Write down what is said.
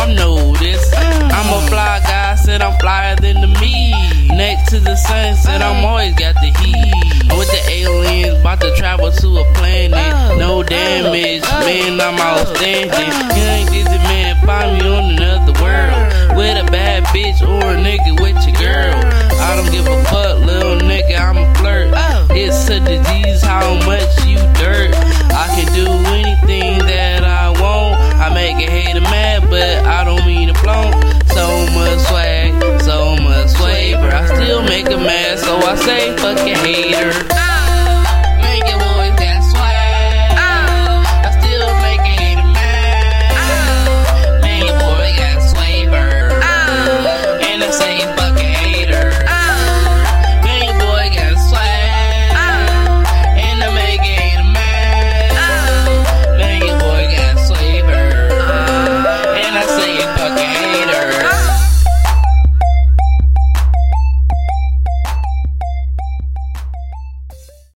you know this. I'm a fly guy, said I'm flyer than the me. Next to the sun, said I'm always got the heat. With the aliens, about to travel to a planet. No damage, man, I'm outstanding. You ain't dizzy, man, find me on another world. With a bad bitch or a nigga with your girl. I don't give a fuck.